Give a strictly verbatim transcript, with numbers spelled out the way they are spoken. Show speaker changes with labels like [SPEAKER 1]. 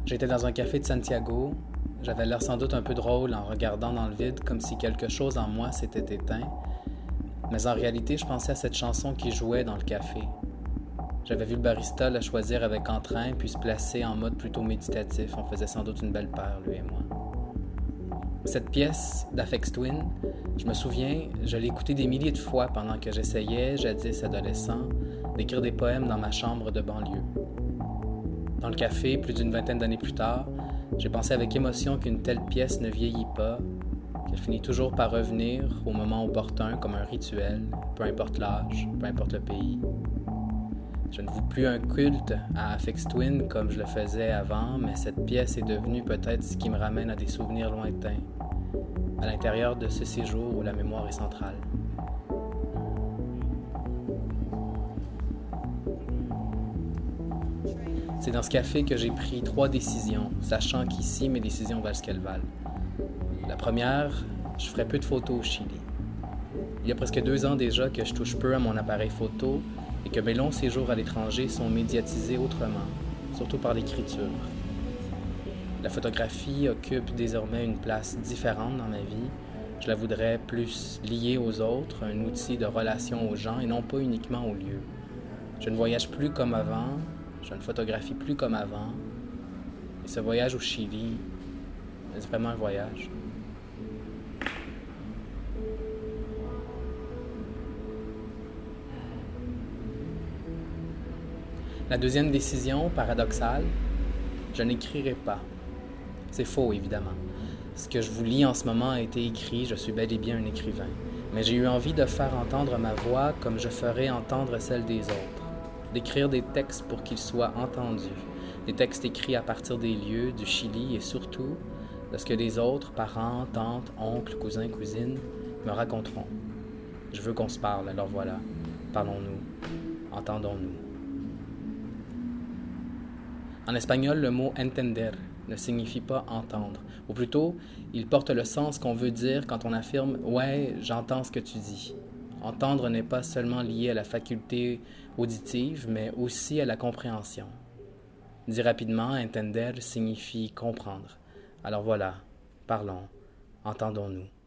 [SPEAKER 1] J'étais dans un café de Santiago. J'avais l'air sans doute un peu drôle en regardant dans le vide comme si quelque chose en moi s'était éteint. Mais en réalité, je pensais à cette chanson qui jouait dans le café. J'avais vu le barista la choisir avec entrain puis se placer en mode plutôt méditatif. On faisait sans doute une belle paire, lui et moi. Cette pièce d'Aphex Twin, je me souviens, je l'ai écoutée des milliers de fois pendant que j'essayais, jadis adolescent, d'écrire des poèmes dans ma chambre de banlieue. Dans le café, plus d'une vingtaine d'années plus tard, j'ai pensé avec émotion qu'une telle pièce ne vieillit pas, qu'elle finit toujours par revenir au moment opportun comme un rituel, peu importe l'âge, peu importe le pays. Je ne voue plus un culte à Aphex Twin comme je le faisais avant, mais cette pièce est devenue peut-être ce qui me ramène à des souvenirs lointains, à l'intérieur de ce séjour où la mémoire est centrale. C'est dans ce café que j'ai pris trois décisions, sachant qu'ici, mes décisions valent ce qu'elles valent. La première, je ferai peu de photos au Chili. Il y a presque deux ans déjà que je touche peu à mon appareil photo et que mes longs séjours à l'étranger sont médiatisés autrement, surtout par l'écriture. La photographie occupe désormais une place différente dans ma vie. Je la voudrais plus liée aux autres, un outil de relation aux gens et non pas uniquement aux lieux. Je ne voyage plus comme avant, je ne photographie plus comme avant. Et ce voyage au Chili, c'est vraiment un voyage. La deuxième décision, paradoxale, je n'écrirai pas. C'est faux, évidemment. Ce que je vous lis en ce moment a été écrit, je suis bel et bien un écrivain. Mais j'ai eu envie de faire entendre ma voix comme je ferais entendre celle des autres. D'écrire des textes pour qu'ils soient entendus. Des textes écrits à partir des lieux, du Chili et surtout de ce que les autres, parents, tantes, oncles, cousins, cousines, me raconteront. Je veux qu'on se parle, alors voilà. Parlons-nous. Entendons-nous. En espagnol, le mot entender ne signifie pas entendre. Ou plutôt, il porte le sens qu'on veut dire quand on affirme « Ouais, j'entends ce que tu dis ». Entendre n'est pas seulement lié à la faculté auditive, mais aussi à la compréhension. Dit rapidement, entender signifie comprendre. Alors voilà, parlons, entendons-nous.